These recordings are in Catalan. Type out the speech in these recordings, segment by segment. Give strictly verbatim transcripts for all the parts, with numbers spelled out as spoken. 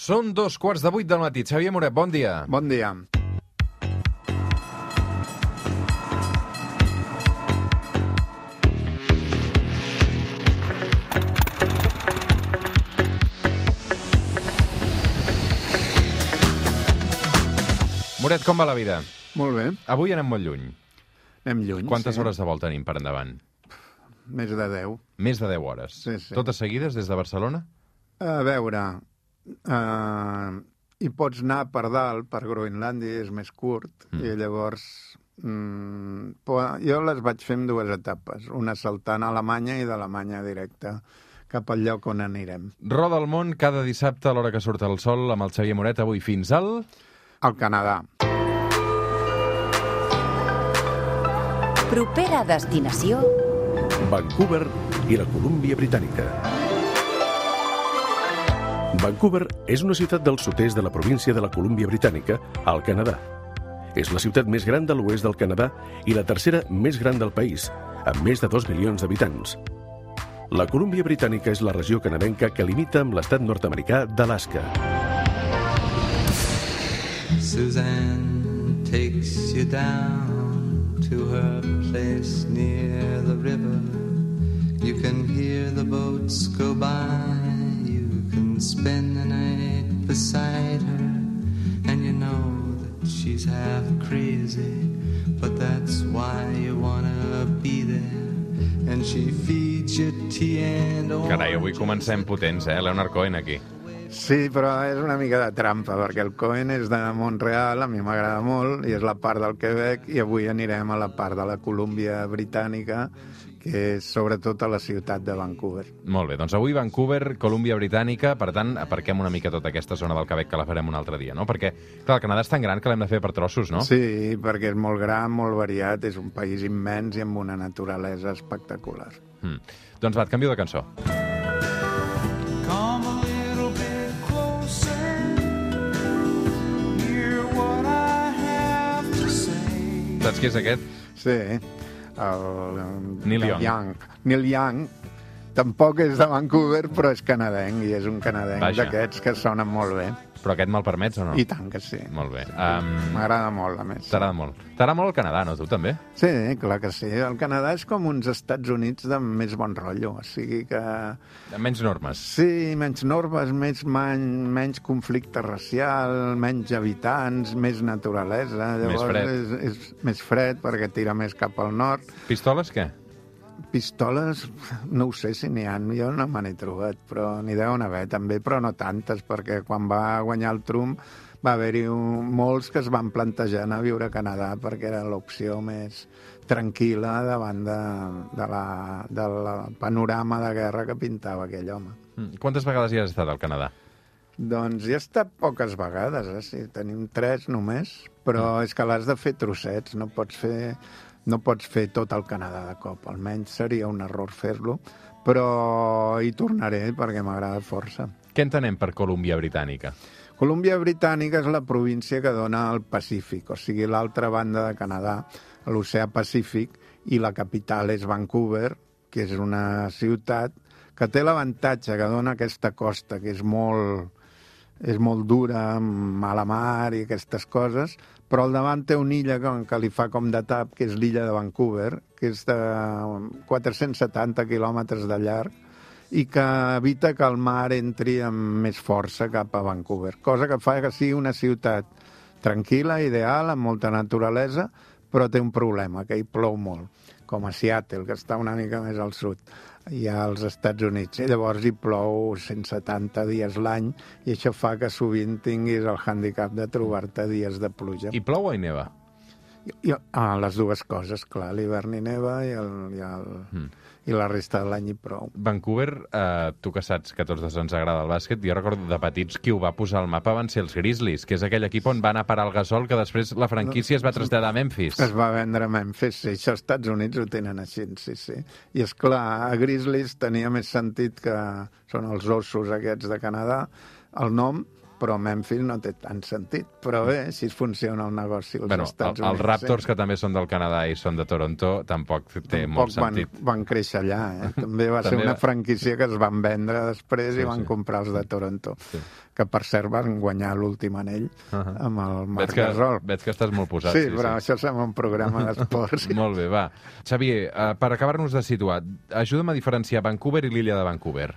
Són dos quarts de vuit del matí. Xavier Moret, bon dia. Bon dia. Moret, com va la vida? Molt bé. Avui anem molt lluny. Anem lluny, Quantes sí. hores de vol tenim per endavant? Més de deu. Més de deu hores. Sí, sí. Totes seguides des de Barcelona? A veure, uh, hi pots anar per dalt, per Groenlàndia, és més curt, mm. i llavors mm, jo les vaig fer en dues etapes, una saltant a Alemanya i d'Alemanya directe cap al lloc on anirem. Roda el món cada dissabte a l'hora que surt el sol amb el Xavier Moret, avui fins al... Al Canadà. Propera destinació... Vancouver i la Colúmbia Britànica. Vancouver és una ciutat del sud-est de la província de la Colúmbia Britànica, al Canadà. És la ciutat més gran de l'oest del Canadà i la tercera més gran del país, amb més de dos milions d'habitants. La Colúmbia Britànica és la regió canadenca que limita amb l'estat nord-americà d'Alaska. Suzanne takes you down to her place near the river. You can hear the boats go by. You can spend the night beside her. And you know that she's half crazy, but that's why you wanna be there. And she feeds you tea and orange. Carai, avui comencem potents, eh? Leonard Cohen aquí. Sí, però és una mica de trampa, perquè el Cohen és de Montreal, a mi m'agrada molt, i és la part del Quebec, i avui anirem a la part de la Colúmbia Britànica, que és sobretot a la ciutat de Vancouver. Molt bé, doncs avui Vancouver, Colúmbia Britànica, per tant, aparquem una mica tota aquesta zona del Quebec que la farem un altre dia, no? Perquè, clar, el Canadà és tan gran que l'hem de fer per trossos, no? Sí, perquè és molt gran, molt variat, és un país immens i amb una naturalesa espectacular. Mm. Doncs va, et canvio de cançó. Saps qui és aquest? Sí, el... Neil Young. Young. Neil Young tampoc és de Vancouver, però és canadenc, i és un canadenc d'aquests que sonen molt bé. Però aquest me'l permets o no? I tant que sí. Molt bé. Um... M'agrada molt, a més. T'agrada molt. T'agrada molt el Canadà, no? Tu també? Sí, clar que sí. El Canadà és com uns Estats Units de més bon rotllo, o sigui que... De menys normes. Sí, menys normes, més man... menys conflicte racial, menys habitants, més naturalesa. Llavors, més fred. És, és més fred perquè tira més cap al nord. Pistoles, què? Pistoles, no ho sé si n'hi ha, jo no me n'he trobat, però n'hi deuen haver també, però no tantes, perquè quan va guanyar el Trump va haver-hi un, molts que es van plantejar anar a viure a Canadà perquè era l'opció més tranquil·la davant de, de la, del panorama de guerra que pintava aquell home. Quantes vegades hi has estat al Canadà? Doncs hi he estat poques vegades, eh? Sí, tenim tres només, però és que l'has de fer trossets, no pots fer... No pots fer tot el Canadà de cop, almenys seria un error fer-lo, però hi tornaré perquè m'agrada força. Què entenem per Colúmbia Britànica? Colúmbia Britànica és la província que dona al Pacífic, o sigui, l'altra banda de Canadà, a l'oceà Pacífic, i la capital és Vancouver, que és una ciutat que té l'avantatge que dona aquesta costa, que és molt, és molt dura, amb mala mar i aquestes coses, però al davant té una illa que, que li fa com de tap, que és l'illa de Vancouver, que és de quatre-cents setanta quilòmetres de llarg, i que evita que el mar entri amb més força cap a Vancouver, cosa que fa que sigui una ciutat tranquil·la, ideal, amb molta naturalesa, però té un problema, que hi plou molt, com a Seattle, que està una mica més al sud, i als Estats Units. I llavors hi plou cent setanta dies l'any, i això fa que sovint tinguis el hàndicap de trobar-te dies de pluja. I plou o hi neva? I, ah, les dues coses, clar, l'hivern hi neva i, el, i, el, mm. i la resta de l'any hi prou. Vancouver, eh, tu que saps que a tots ens agrada el bàsquet, jo recordo de petits qui ho va posar al mapa van ser els Grizzlies, que és aquell equip on va anar a parar el Gasol, que després la franquícia es va traslladar a Memphis. Es va vendre a Memphis, sí. Això als Estats Units ho tenen així, sí, sí. I és clar, a Grizzlies tenia més sentit que són els ossos aquests de Canadà, el nom, però Memphis no té tant sentit. Però bé, així funciona el negoci als bueno, Estats el, Units. Els Raptors, sí. que també són del Canadà i són de Toronto, tampoc té Tampoc molt van, sentit. van créixer allà, eh? També va També ser una va- franquícia que es van vendre després Sí, i van sí. comprar els de Toronto, Sí. que per cert van guanyar l'últim anell Uh-huh. amb el Marc Veig que, Gasol. veig que estàs molt posat. Sí, però això sembla un programa d'esports. Molt bé, va. Xavier, uh, per acabar-nos de situar, ajuda'm a diferenciar Vancouver i l'illa de Vancouver.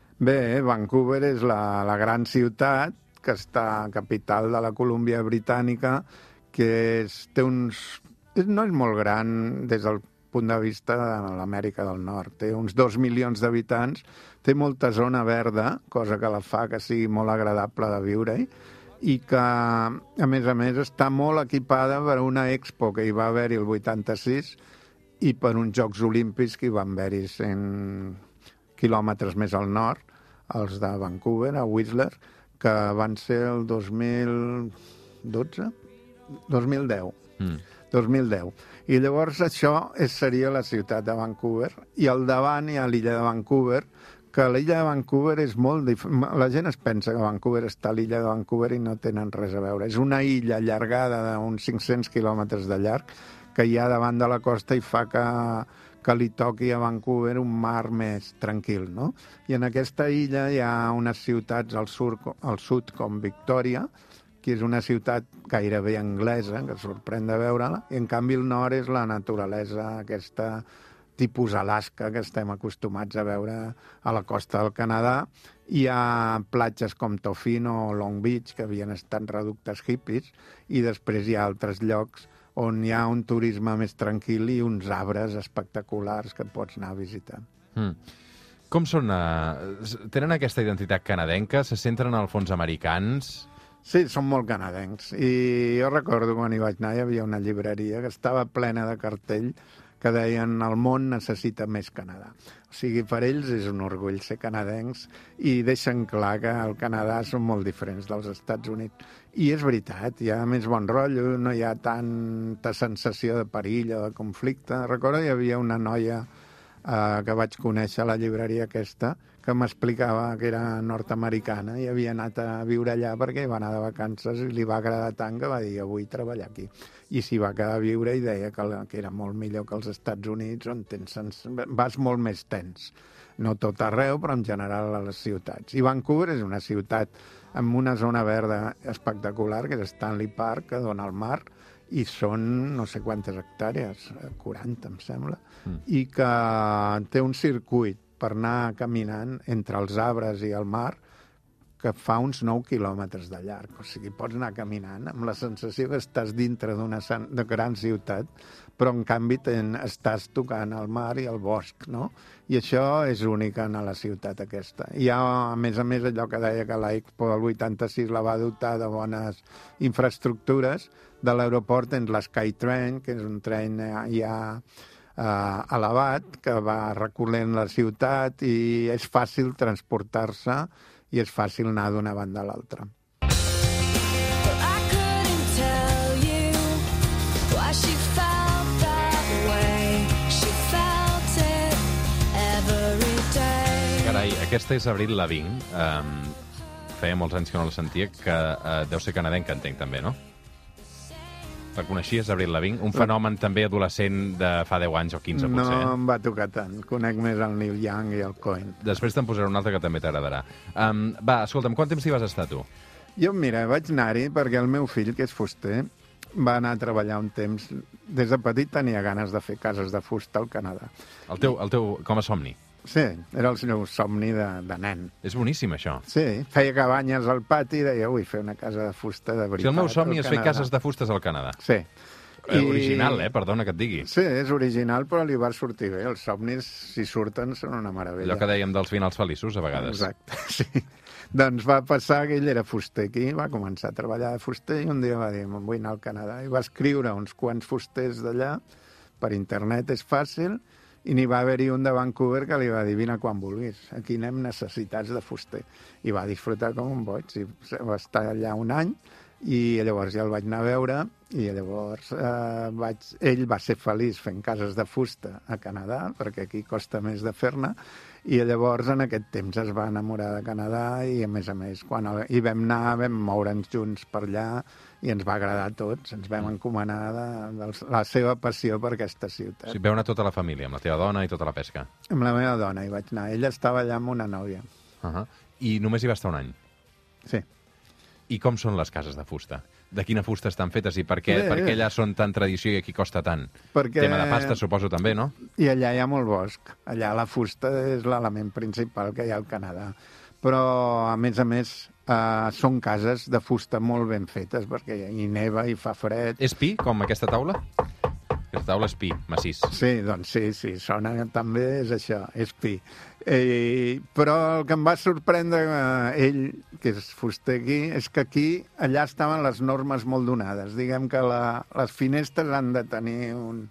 Bé, Vancouver és la, la gran ciutat que està a capital de la Colúmbia Britànica, que és, té uns... És, no és molt gran des del punt de vista de l'Amèrica del Nord. Té uns dos milions d'habitants, té molta zona verda, cosa que la fa que sigui molt agradable de viure-hi, i que, a més a més, està molt equipada per una expo que hi va haver-hi el vuitanta-sis i per uns Jocs Olímpics que hi van haver-hi cent quilòmetres més al nord, els de Vancouver, a Whistler, que van ser el dos mil dotze? dos mil deu. Mm. dos mil deu. I llavors això és, seria la ciutat de Vancouver. I al davant hi ha l'illa de Vancouver, que l'illa de Vancouver és molt diferent. La gent es pensa que Vancouver està a l'illa de Vancouver i no tenen res a veure. És una illa allargada d'uns cinc-cents quilòmetres de llarg que hi ha davant de la costa i fa que, que li toqui a Vancouver un mar més tranquil, no? I en aquesta illa hi ha unes ciutats al sud, al sud com Victòria, que és una ciutat gairebé anglesa, que sorprèn de veure-la, i en canvi el nord és la naturalesa aquesta tipus Alaska que estem acostumats a veure a la costa del Canadà. Hi ha platges com Tofino o Long Beach, que havien estat reductes hippies, i després hi ha altres llocs on hi ha un turisme més tranquil i uns arbres espectaculars que pots anar a visitar. Mm. Com són? Uh, tenen aquesta identitat canadenca? Se centren en els fons americans? Sí, són molt canadencs. I jo recordo quan hi vaig anar hi havia una llibreria que estava plena de cartell que deien el món necessita més Canadà. O sigui, per ells és un orgull ser canadencs i deixen clar que el Canadà són molt diferents dels Estats Units. I és veritat, hi ha més bon rotllo, no hi ha tanta sensació de perill o de conflicte. Recordo hi havia una noia eh, que vaig conèixer a la llibreria aquesta que m'explicava que era nord-americana i havia anat a viure allà perquè va anar de vacances i li va agradar tant que va dir jo vull treballar aquí. I s'hi va quedar a viure i deia que, que era molt millor que els Estats Units, on tens, vas molt més tens. No tot arreu, però en general a les ciutats. I Vancouver és una ciutat amb una zona verda espectacular, que és Stanley Park, que dona al mar, i són no sé quantes hectàrees, quaranta em sembla, mm. i que té un circuit per anar caminant entre els arbres i el mar que fa uns nou quilòmetres de llarg. O sigui, pots anar caminant amb la sensació que estàs dintre d'una de gran ciutat, però en canvi ten, estàs tocant el mar i el bosc, no? I això és únic en la ciutat aquesta. Hi ha, a més a més, allò que deia que l'Expo del vuitanta-sis la va dotar de bones infraestructures. De l'aeroport tens l'Skytrain, que és un tren ja Uh, elevat, que va recorrent la ciutat i és fàcil transportar-se i és fàcil anar d'una banda a l'altra. Carai, aquesta és Avril Lavigne. Um, feia molts anys que no la sentia, que uh, deu ser canadenca, entenc, també, no? La coneixies, Avril Lavigne? Un fenomen també adolescent de fa deu anys o quinze, potser. No em va tocar tant. Conec més el Neil Young i el Cohen. Després te'n posaré un altre que també t'agradarà. Um, va, escolta'm, quant temps hi vas estar, tu? Jo, mira, vaig anar-hi perquè el meu fill, que és fuster, va anar a treballar un temps. Des de petit tenia ganes de fer cases de fusta al Canadà. El teu, el teu com a somni? Sí, era el seu somni de, de nen. És boníssim, això. Sí, feia cabanyes al pati i deia, vull fer una casa de fusta de veritat. Si el meu somni és fer Canadà. cases de fustes al Canadà. Sí. I... Original, eh? Perdona que et digui. Sí, és original, però li va sortir bé. Els somnis, si surten, són una meravella. Allò que dèiem dels finals feliços, a vegades. Exacte, sí. Doncs va passar que ell era fuster aquí, va començar a treballar de fuster i un dia va dir, me'n vull anar al Canadà. I va escriure uns quants fusters d'allà, per internet és fàcil, i n'hi va haver-hi un de Vancouver que li va dir, vine quan vulguis, aquí anem necessitats de fuster. I va disfrutar com un boig, i va estar allà un any, i llavors ja el vaig anar a veure, i llavors eh, vaig... ell va ser feliç fent cases de fusta a Canadà, perquè aquí costa més de fer-ne, I llavors en aquest temps es va enamorar de Canadà i a més a més quan el, hi vam anar vam moure'ns junts per allà i ens va agradar a tots, ens vam encomanar de, de la seva passió per aquesta ciutat. O sigui, veu anar tota la família, amb la teva dona i tota la pesca. Amb la meva dona hi vaig anar, ella estava allà amb una nòvia. Uh -huh. I només hi va estar un any? Sí. I com són les cases de fusta? De quina fusta estan fetes i per què, Bé, per què allà són tan tradició i aquí costa tant? Perquè... Tema de pasta, suposo, també, no? I allà hi ha molt bosc. Allà la fusta és l'element principal que hi ha al Canadà. Però, a més a més, eh, són cases de fusta molt ben fetes, perquè hi neva i fa fred. És pi, com aquesta taula? Aquesta taula és pi, massís. Sí, doncs sí, sí, sona també és això, és pi. Eh, però el que em va sorprendre eh, ell, que és fuster aquí, és que aquí, allà estaven les normes molt donades. Diguem que la, les finestres han de tenir un,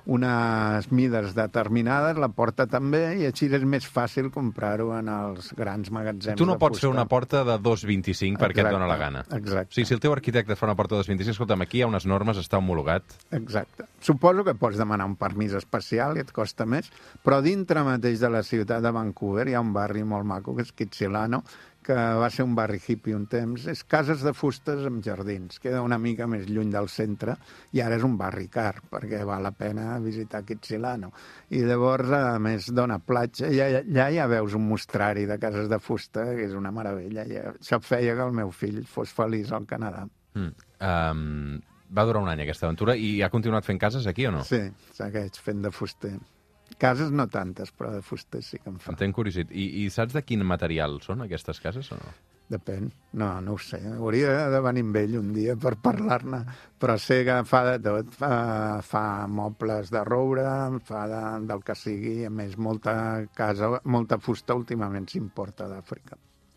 unes mides determinades, la porta també, i així és més fàcil comprar-ho en els grans magatzems de fusta. Tu no pots fer una porta de dos coma vint-i-cinc perquè et dóna la gana. Exacte. O sigui, si el teu arquitecte fa una porta de dos coma vint-i-cinc, escolta'm, aquí hi ha unes normes, està homologat. Exacte. Suposo que pots demanar un permís especial i et costa més, però dintre mateix de la ciutat de Vancouver hi ha un barri molt maco, que és Kitsilano, que va ser un barri hippie un temps. És cases de fustes amb jardins. Queda una mica més lluny del centre i ara és un barri car, perquè val la pena visitar Kitsilano. I llavors, a més, dona platja. I allà ja veus un mostrari de cases de fusta, que és una meravella. I això feia que el meu fill fos feliç al Canadà. Mm. Um, va durar un any aquesta aventura i ha continuat fent cases aquí o no? Sí, segueix fent de fuster. Cases no tantes, però de fuster sí que en fa. Em tenc curiositat. I, I saps de quin material són aquestes cases o no? Depèn. No, no ho sé. Hauria de venir amb ell un dia per parlar-ne, però sé que fa de tot. Fa, fa mobles de roure, fa de, del que sigui. A més, molta casa, molta fusta últimament s'importa d'Àfrica.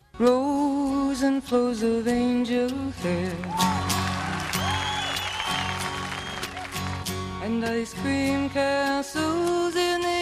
Rose and flows of angel hair and ice cream castles in the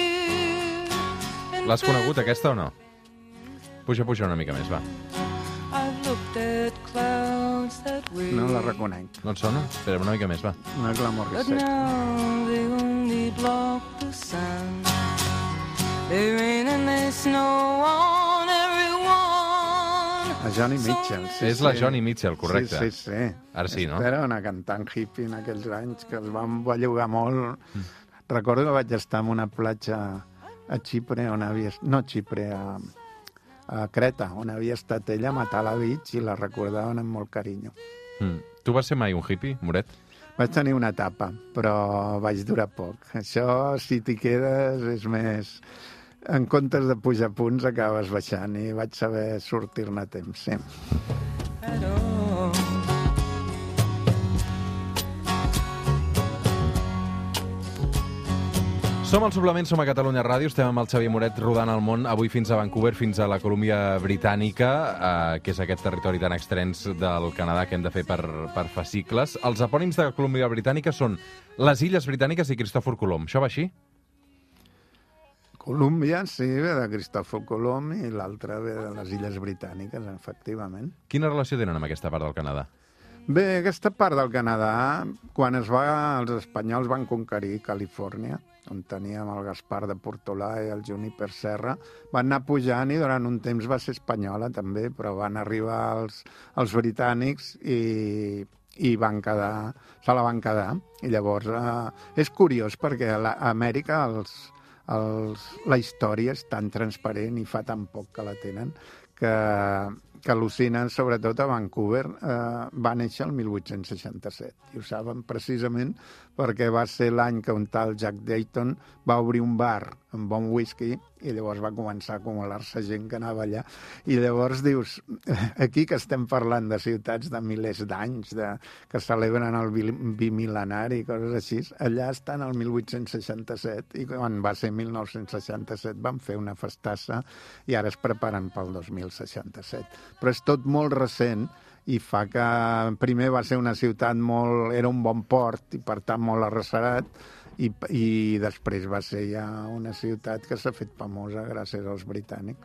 air. L'has conegut, aquesta, o no? Puja, puja una mica més, va. I've looked at clouds that way. No la reconec. No et sona? Espera, una mica més, va. No és la But Morissette. now they only block the sun. They rain and they snow on everyone. La Johnny Mitchell. Sí, És la sí. Johnny Mitchell, correcte. Sí, sí, sí. Ara sí, no? Era una cantant hippie en aquells anys que els van bellugar molt. Mm. Recordo que vaig estar en una platja a Xipre, on havia... No, Xipre, a, a Creta, on havia estat ella a Matala Beach i la recordaven amb molt carinyo. Mm. Tu vas ser mai un hippie, Moret? Vaig tenir una etapa, però vaig durar poc. Això, si t'hi quedes, és més... En comptes de pujar punts, acabes baixant i vaig saber sortir-ne a temps, sí. At all. Som al Suplement, som a Catalunya Ràdio, estem amb el Xavier Moret rodant el món, avui fins a Vancouver, fins a la Colúmbia Britànica, eh, que és aquest territori tan extens del Canadà que hem de fer per, per fascicles. Els epònims de la Colúmbia Britànica són les Illes Britàniques i Cristòfor Colom. Això va així? Colúmbia, sí, ve de Cristòfor Colom i l'altra ve de les Illes Britàniques, efectivament. Quina relació tenen amb aquesta part del Canadà? Bé, aquesta part del Canadà, quan es va, els espanyols van conquerir Califòrnia, on teníem el Gaspar de Portolà i el Juniper Serra, van anar pujant i durant un temps va ser espanyola també, però van arribar els, els britànics i, i van quedar, se la van quedar. I llavors eh, és curiós perquè a, la, a Amèrica els, els, la història és tan transparent i fa tan poc que la tenen que, que al·lucinen, sobretot a Vancouver, eh, va néixer el mil vuit-cents seixanta-set. I ho saben precisament perquè va ser l'any que un tal Jack Dayton va obrir un bar amb bon whisky i llavors va començar a acumular-se gent que anava allà. I llavors dius, aquí que estem parlant de ciutats de milers d'anys, de, que celebren el bimil·lenari i coses així, allà estan el mil vuit-cents seixanta-set i quan va ser mil nou-cents seixanta-set van fer una festassa i ara es preparen pel dos mil seixanta-set. Però és tot molt recent i fa que primer va ser una ciutat molt... era un bon port i per tant molt arrecerat i, i després va ser ja una ciutat que s'ha fet famosa gràcies als britànics.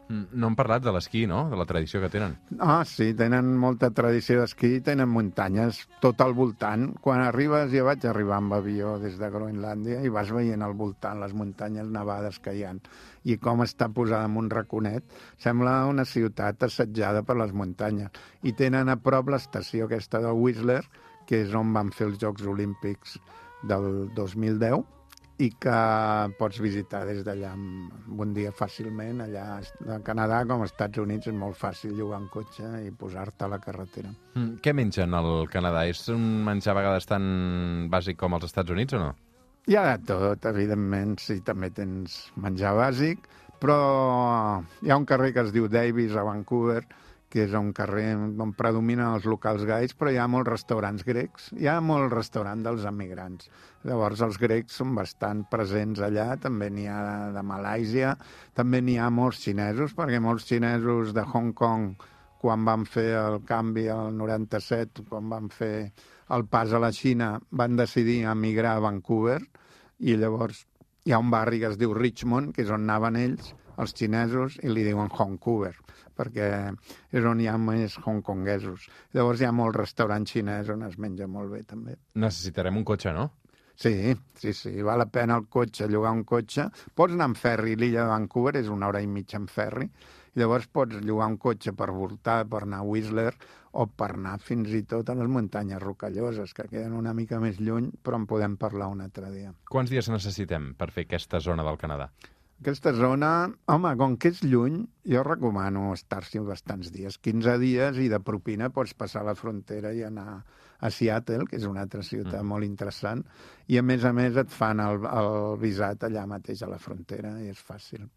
No hem parlat de l'esquí, no?, de la tradició que tenen. Ah, sí, tenen molta tradició d'esquí, tenen muntanyes tot al voltant. Quan arribes, jo vaig arribar amb avió des de Groenlàndia i vas veient al voltant les muntanyes nevades que hi ha. I com està posada en un raconet, sembla una ciutat assetjada per les muntanyes. I tenen a prop l'estació aquesta de Whistler, que és on van fer els Jocs Olímpics del dos mil deu, i que pots visitar des d'allà un dia fàcilment. Allà a Canadà, com als Estats Units, és molt fàcil llogar un cotxe i posar-te a la carretera. Mm, què mengen al Canadà? És un menjar a vegades tan bàsic com als Estats Units o no? Hi ha de tot, evidentment, sí, també tens menjar bàsic, però hi ha un carrer que es diu Davis a Vancouver, que és un carrer on predominen els locals gais, però hi ha molts restaurants grecs, hi ha molt restaurant dels emigrants. Llavors els grecs són bastant presents allà, també n'hi ha de, de Malàisia, també n'hi ha molts xinesos, perquè molts xinesos de Hong Kong, quan van fer el canvi al noranta-set, quan van fer el pas a la Xina, van decidir emigrar a Vancouver, i llavors hi ha un barri que es diu Richmond, que és on anaven ells, els xinesos, i li diuen Vancouver, perquè és on hi ha més hongkonguesos. Llavors hi ha molt restaurant xinès on es menja molt bé, també. Necessitarem un cotxe, no? Sí, sí, sí, val la pena el cotxe, llogar un cotxe. Pots anar en ferri, l'illa de Vancouver és una hora i mitja en ferri, i llavors pots llogar un cotxe per voltar, per anar a Whistler, o per anar fins i tot a les muntanyes rocalloses, que queden una mica més lluny, però en podem parlar un altre dia. Quants dies necessitem per fer aquesta zona del Canadà? Aquesta zona, home, com que és lluny, jo recomano estar-s'hi bastants dies, quinze dies, i de propina pots passar la frontera i anar a Seattle, que és una altra ciutat mm. molt interessant, i a més a més et fan el, el visat allà mateix a la frontera, i és fàcil.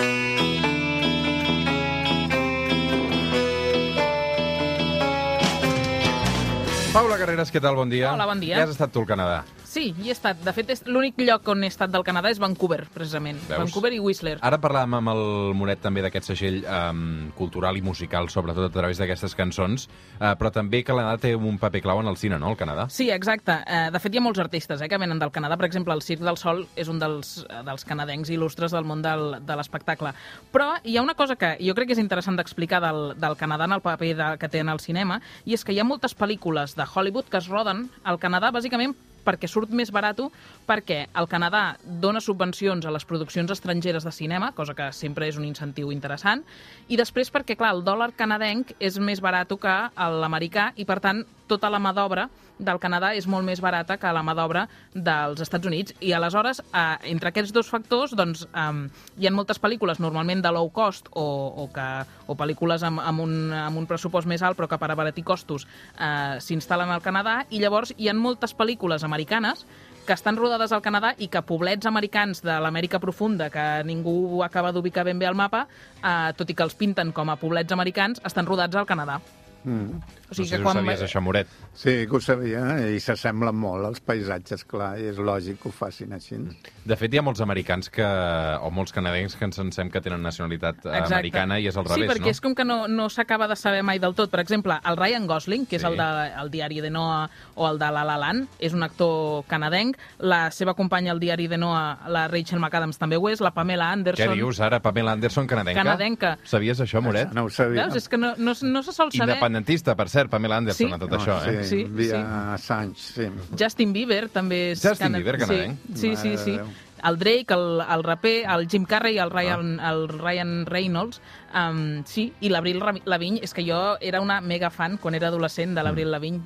Paula Carreras, què tal? Bon dia. Hola, bon dia. Ja has estat tu al Canadà? Sí, hi he estat. De fet, és l'únic lloc on he estat del Canadà és Vancouver, precisament. Veus? Vancouver i Whistler. Ara parlàvem amb el Moret també d'aquest segell um, cultural i musical, sobretot a través d'aquestes cançons, uh, però també que Canadà té un paper clau en el cine, no?, el Canadà? Sí, exacte. Uh, de fet, hi ha molts artistes eh, que venen del Canadà. Per exemple, el Circ del Sol és un dels, dels canadencs il·lustres del món del, de l'espectacle. Però hi ha una cosa que jo crec que és interessant d'explicar del, del Canadà en el paper de, que té en el cinema, i és que hi ha moltes pel·lícules de Hollywood que es roden al Canadà, bàsicament perquè surt més barat, perquè el Canadà dona subvencions a les produccions estrangeres de cinema, cosa que sempre és un incentiu interessant, i després perquè, clar, el dòlar canadenc és més barat que l'americà, i per tant tota la mà d'obra del Canadà és molt més barata que la mà d'obra dels Estats Units. I aleshores, eh, entre aquests dos factors, doncs, eh, hi ha moltes pel·lícules normalment de low cost o, o, que, o pel·lícules amb, amb, un, amb un pressupost més alt però que per abaratir costos eh, s'instal·len al Canadà, i llavors hi ha moltes pel·lícules americanes que estan rodades al Canadà i que poblets americans de l'Amèrica profunda, que ningú acaba d'ubicar ben bé al mapa, eh, tot i que els pinten com a poblets americans, estan rodats al Canadà. Mm. O sigui no sé que si quan... ho sabies, això, Moret. Sí, que ho sabia, i s'assemblen molt als paisatges, clar, i és lògic que ho facin així. De fet, hi ha molts americans que, o molts canadencs que ens pensem que tenen nacionalitat Exacte. americana, i és al revés, sí, perquè no? és com que no, no s'acaba de saber mai del tot. Per exemple, el Ryan Gosling, que és Sí. el de el Diari de Noah o el de La La Land, és un actor canadenc. La seva companya al Diari de Noah, la Rachel McAdams, també ho és. La Pamela Anderson... Què dius ara? Pamela Anderson, canadenca? Canadenca. Sabies això, Moret? No ho sabia. Veus? És que no, no, no se sol saber. Independentista, per cert, Pamela Anderson, Sí. a tot No, això, eh? sí, Sí, via sí. Assange, sí. Justin Bieber també és... Justin cana- Bieber, canadenc? Sí, sí, sí. Mare sí. de Déu. El Drake, el, el raper, el Jim Carrey, el Ryan, ah. el Ryan Reynolds, um, sí, i l'Avril Lavigne, és que jo era una mega fan quan era adolescent de l'Avril Lavigne.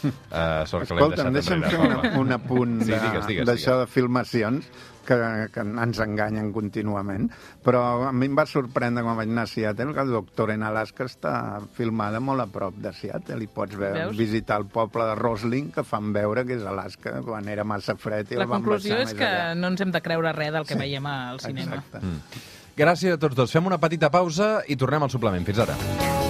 Uh, sort que l'hem Escolta'm, deixat deixa'm fer enrere, una, Paula. un apunt Sí, de- digues, digues, d'això digues. de filmacions que, que ens enganyen contínuament, però a mi em va sorprendre quan vaig anar a Seattle que el Doctor en Alaska està filmada molt a prop de Seattle i pots veure, Veus? visitar el poble de Roslin, que fan veure que és Alaska quan era massa fred i La el van conclusió baixar és més que allà. no ens hem de creure res del que Sí, veiem al cinema. Exacte. Gràcies a tots dos. Fem una petita pausa i tornem al suplement. Fins ara.